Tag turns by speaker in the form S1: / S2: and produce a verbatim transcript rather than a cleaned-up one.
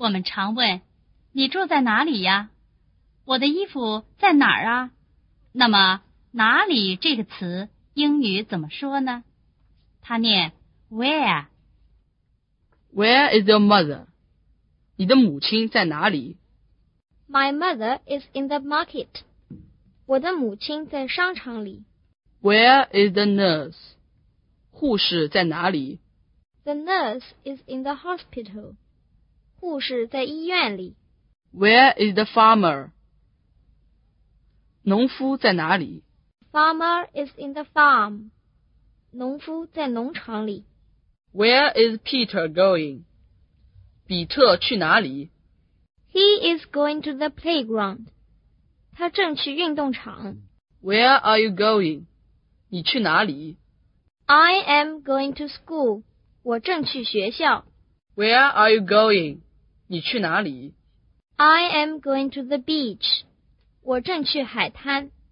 S1: 我们常问，你住在哪里呀？我的衣服在哪儿啊？那么哪里这个词英语怎么说呢？它念 where。
S2: Where is your mother? 你的母亲在哪里？
S3: My mother is in the market. 我的母亲在商场里。
S2: Where is the nurse? 护士在哪里？
S3: The nurse is in the hospital. 护士在医院里。
S2: Where is the farmer? 农夫在哪里？
S3: Farmer is in the farm. 农夫在农场里。
S2: Where is Peter going? 比特去哪里？
S3: He is going to the playground. 他正去运动场。
S2: Where are you going? 你去哪里？
S3: I am going to school. 我正去学校。
S2: Where are you going? 你去哪里？
S3: I am going to the beach. 我正去海滩。